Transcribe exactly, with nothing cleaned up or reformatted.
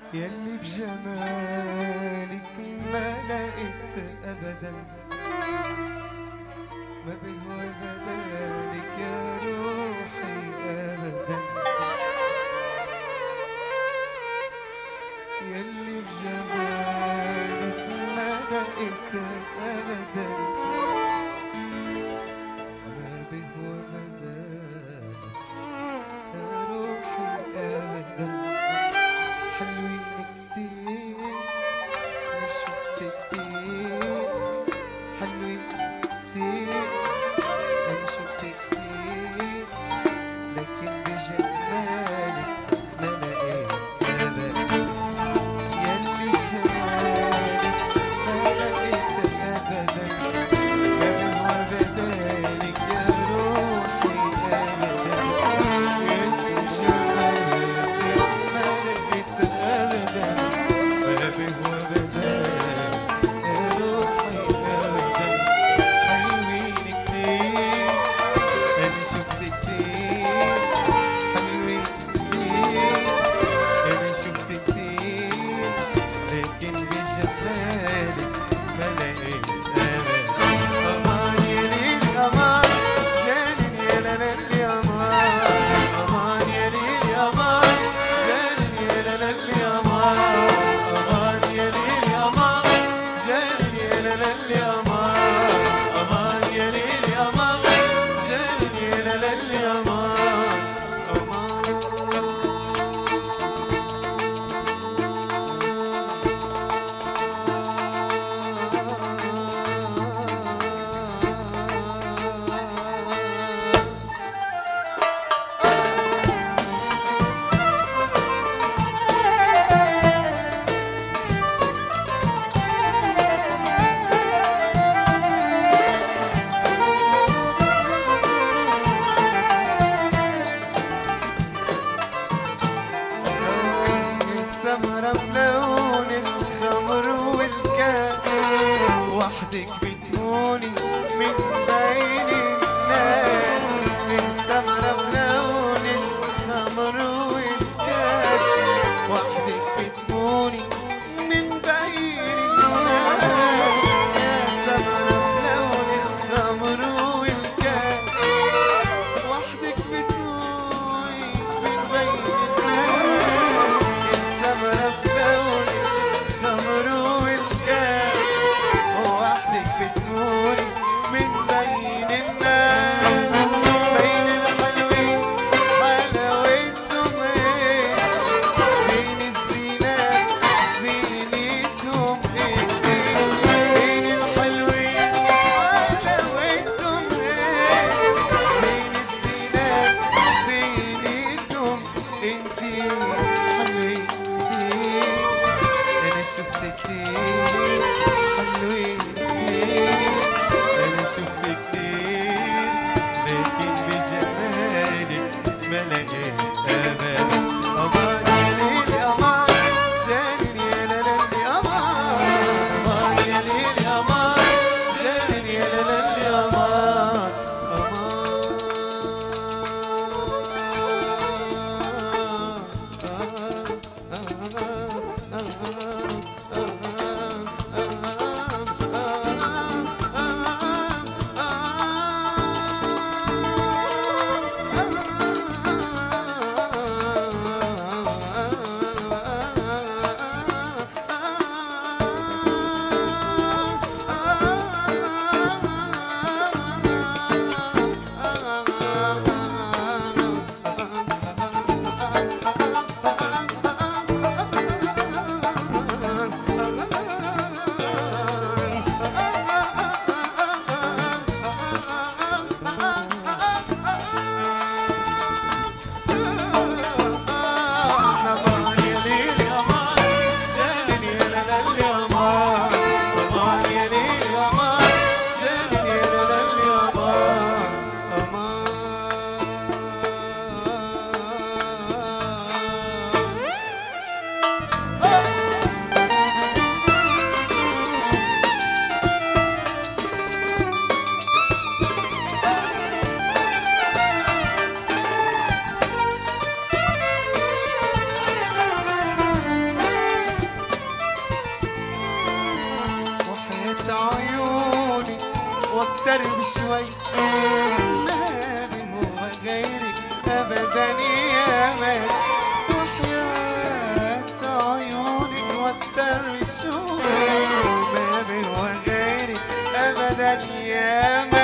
يلي بجمالك ما لقيت أبدا ما بهوى بدالك يا روحي أبدا. يلي بجمالك ما لقيت أبدا ما بهوى بدالك يا روحي أبدا. حلوين كتير أنا شفت كتير، حلوين كتير أنا شفت كتير، لكن بجمالك ما لقيت أبدا. يلي بجمالك ما لقيت أبدا ما بهوى بدالك يا روحي أبدا. يلي بجمالك ما لقيت أبدا ما بهوى بدالك يا روحي أبدا. حلوين كتير أنا شفت كتير، حلوين كتير أنا شفت كتير، لكن بجمالك ما لقيت أبدا. أمان يا ليل أمان جانن يا لالي أمان، أمان يا ليل أمان جانن يا لالي أمان، أمان يا ليل أمان جانن يا لالي أمان، أمان يا ليل أمان جانن يا لالي أمان، السمرة بلون الخمر والكاس، وحدك بتهوني من بين الناس. السمرة بلون الخمر والكاس، وحدك بتهوني من بين الناس. يا سمرة بلون الخمر والكاس، وحدك بتهوني من بين الناس. السمرة بلون الخمر والكاس، وحدك بتهوني من بين الناس. بين الحلوين حلاوتهم ايه، بين الزينات زينتهم ايه، بين الحلوين حلاوتهم ايه، بين الزينات زينتهم. انتي حلوين كتير انا شفت كتير، حلوين كتير انا شفت كتير، لكن بجمالك ما لقيت أبدا. أمان يا ليل أمان جانن يا لالي أمان، أمان يا ليل أمان جانن يا لالي أمان، أمان وتر بشوي ما بي هو غيرك أبدا يا مال وحياة عيونك وتر بشوي ما بي هو غيرك أبدا يا مال